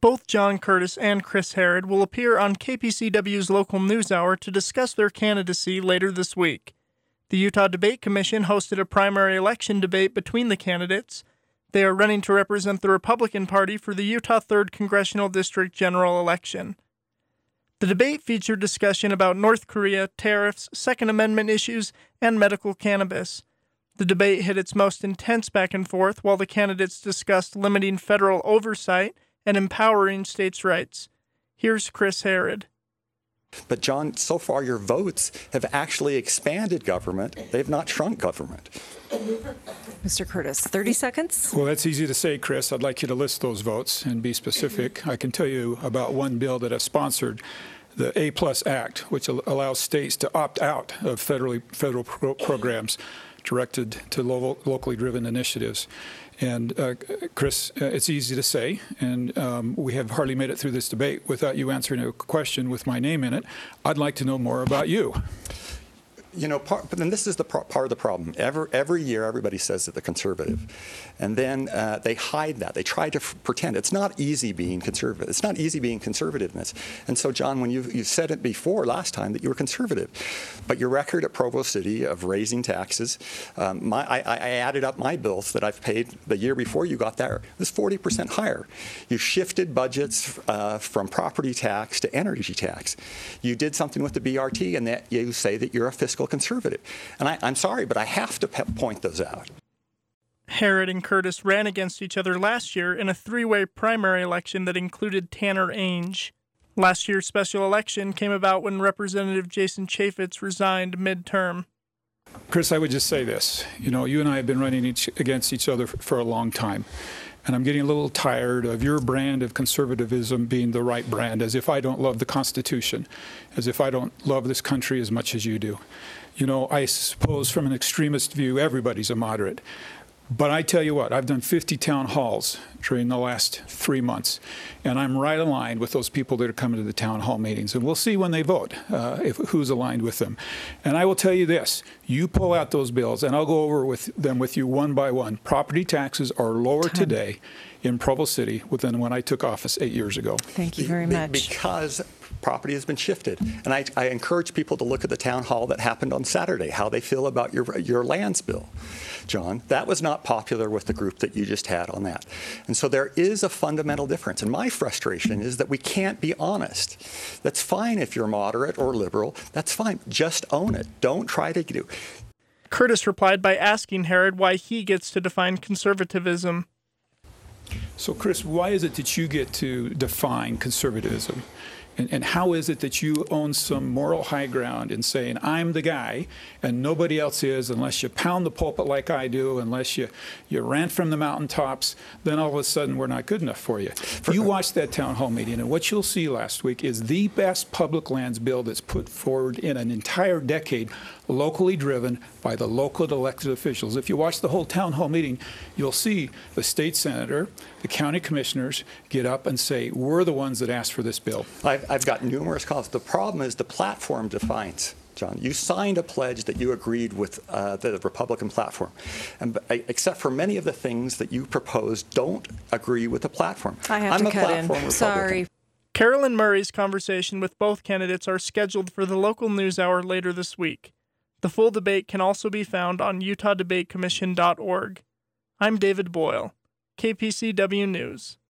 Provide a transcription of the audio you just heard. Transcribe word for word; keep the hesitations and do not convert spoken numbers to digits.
Both John Curtis and Chris Herrod will appear on K P C W's local news hour to discuss their candidacy later this week. The Utah Debate Commission hosted a primary election debate between the candidates. They are running to represent the Republican Party for the Utah third Congressional District general election. The debate featured discussion about North Korea, tariffs, Second Amendment issues, and medical cannabis. The debate hit its most intense back and forth while the candidates discussed limiting federal oversight and empowering states' rights. Here's Chris Herrod. But, John, so far your votes have actually expanded government. They've not shrunk government. Mister Curtis, thirty seconds. Well, that's easy to say, Chris. I'd like you to list those votes and be specific. I can tell you about one bill that I've sponsored, the A-Plus Act, which allows states to opt out of federally, federal pro- programs directed to lo- locally driven initiatives. And, uh, Chris, uh, it's easy to say, and um, we have hardly made it through this debate without you answering a question with my name in it. I'd like to know more about you. You know, part, but then this is the part, part of the problem. Every, every year, everybody says that they're conservative. And then uh, they hide that. They try to f- pretend. It's not easy being conservative. It's not easy being conservativeness. And so, John, when you you said it before last time that you were conservative, but your record at Provo City of raising taxes, um, my, I, I added up my bills that I've paid the year before you got there. It was forty percent higher. You shifted budgets uh, from property tax to energy tax. You did something with the B R T, and that you say that you're a fiscal conservative. And I, I'm sorry, but I have to pe- point those out. Herrod and Curtis ran against each other last year in a three-way primary election that included Tanner Ainge. Last year's special election came about when Representative Jason Chaffetz resigned mid-term. Chris, I would just say this. You know, you and I have been running each, against each other for, for a long time. And I'm getting a little tired of your brand of conservatism being the right brand, as if I don't love the Constitution, as if I don't love this country as much as you do. You know, I suppose from an extremist view, everybody's a moderate. But I tell you what, I've done fifty town halls during the last three months, and I'm right aligned with those people that are coming to the town hall meetings. And we'll see when they vote uh, if who's aligned with them. And I will tell you this, you pull out those bills, and I'll go over with them with you one by one. Property taxes are lower Time. today in Provo City than when I took office eight years ago. Thank you very much. Because property has been shifted. And I, I encourage people to look at the town hall that happened on Saturday, how they feel about your, your lands bill. John, that was not popular with the group that you just had on that. And so there is a fundamental difference. And my frustration is that we can't be honest. That's fine if you're moderate or liberal. That's fine. Just own it. Don't try to do. Curtis replied by asking Herrod why he gets to define conservatism. So, Chris, why is it that you get to define conservatism? And, and how is it that you own some moral high ground in saying, I'm the guy and nobody else is, unless you pound the pulpit like I do, unless you, you rant from the mountaintops, then all of a sudden we're not good enough for you. For, you watched that town hall meeting, and what you'll see last week is the best public lands bill that's put forward in an entire decade, locally driven by the local elected officials. If you watch the whole town hall meeting, you'll see the state senator, the county commissioners get up and say, we're the ones that asked for this bill. I've, I've got numerous calls. The problem is the platform defines. John, you signed a pledge that you agreed with uh, the Republican platform. And except for many of the things that you proposed don't agree with the platform. I have I'm to a cut platform in. Republican. Sorry. Carolyn Murray's conversation with both candidates are scheduled for the local news hour later this week. The full debate can also be found on utah debate commission dot org. I'm David Boyle, K P C W News.